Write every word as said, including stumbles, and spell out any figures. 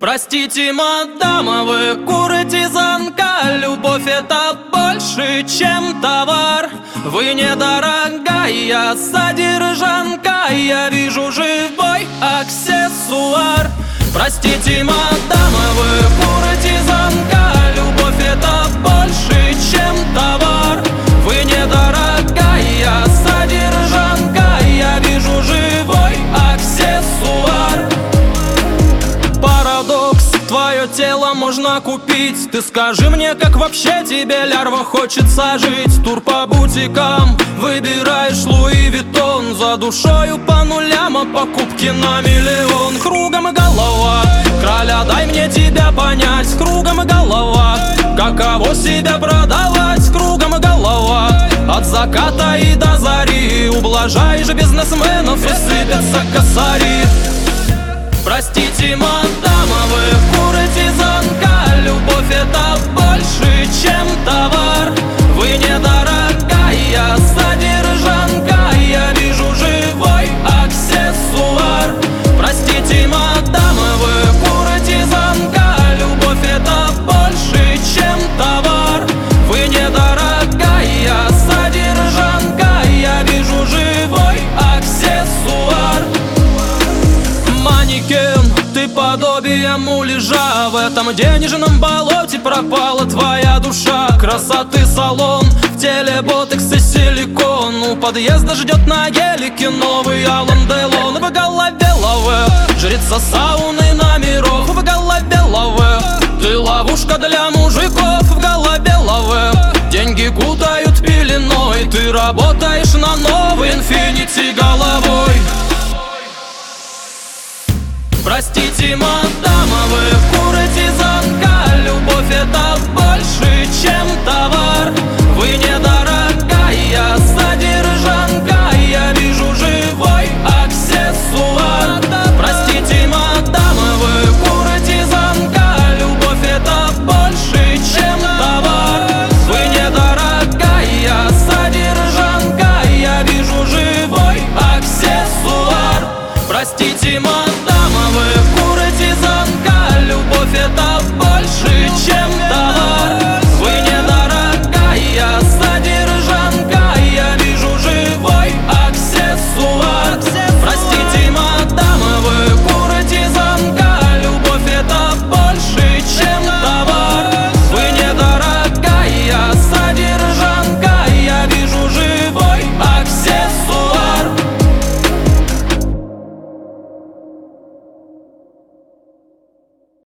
Простите, мадама, вы куртизанка. Любовь — это больше, чем товар. Вы недорогая содержанка. Я вижу живой аксессуар. Простите, мадама, вы куртизанка. Любовь — это больше, чем товар. Вы недорогая содержанка. Я вижу живой аксессуар. Парадокс, твое тело можно купить. Ты скажи мне, как вообще тебе, лярва, хочется жить? Тур по бутикам, выбираешь Луи Виттон. За душою по нулям, а покупки на миллион. Кругом и голова, краля, дай мне тебя понять. Кругом и голова, каково себя продавать. Кругом и голова, от заката и до зари. Ублажаешь бизнесменов и сыпятся косари. Простите, мадама, вы куртизанка. Любовь — это больше, чем товар. Вы недорогая содержанка. Я вижу живой аксессуар. Простите, мадама, вы куртизанка. Любовь — это больше, чем товар. Вы недорогая содержанка. Я вижу живой аксессуар. Манекен, ты подобие муляжа. В этом денежном болоте пропала твоя душа. Красоты салон, в теле ботекс и силикон. У подъезда ждет на гелике новый Алан Делон. В голове лаве, жрица сауны номеров. В голове лаве, ты ловушка для мужиков. В голове лаве, деньги кутают пеленой. Ты работаешь на новый инфинити головой. Простите, мадама,